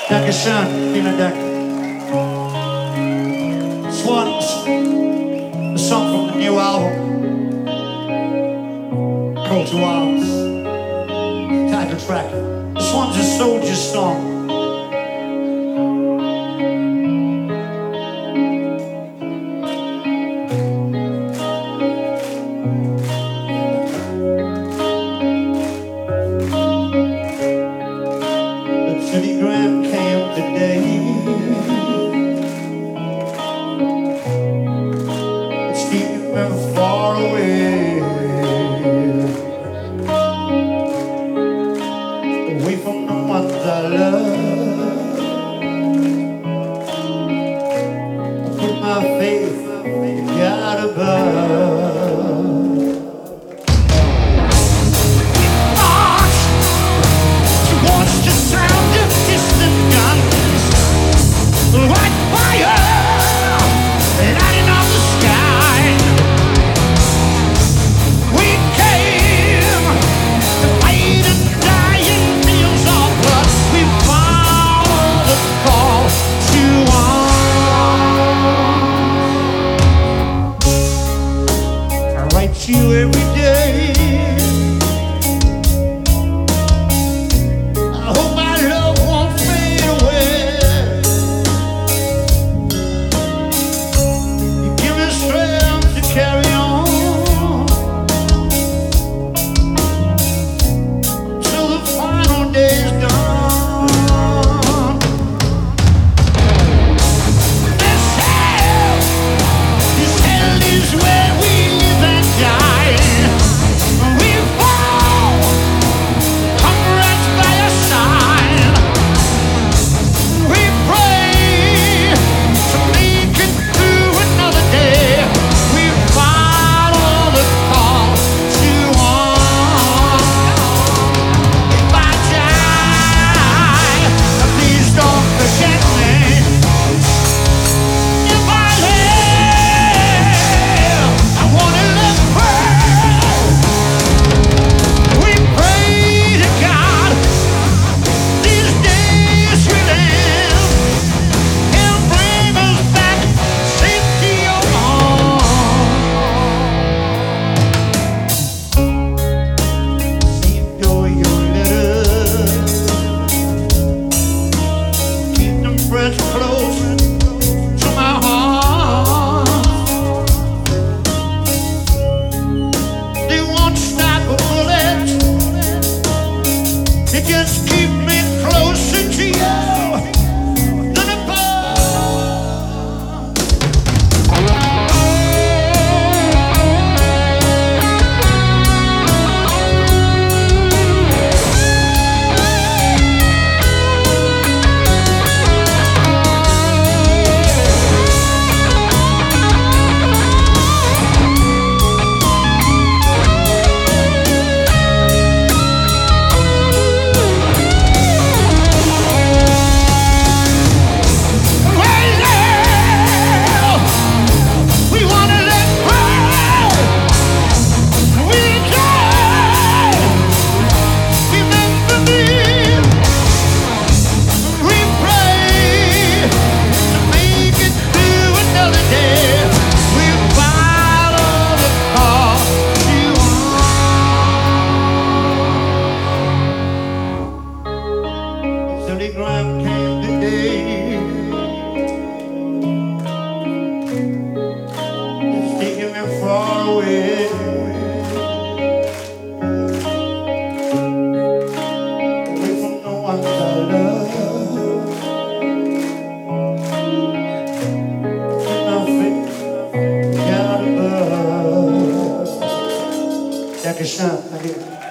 Dankeschön, vielen Dank. This one's a song from the new album, Call to Arms, title track. This one's a soldier song. Telegram came today. It's keeping me far away, away from the ones I love. I put my faith in God above. You every day. I hope my love won't fade away. You give me strength to carry on till the final day's gone. This hell is where we live and die. Close to my heart. They won't stop a bullet. They just keep me closer to you than a telegram came today. It's taking me far away, away from the ones I love. Put my faith in God above. Dankeschön.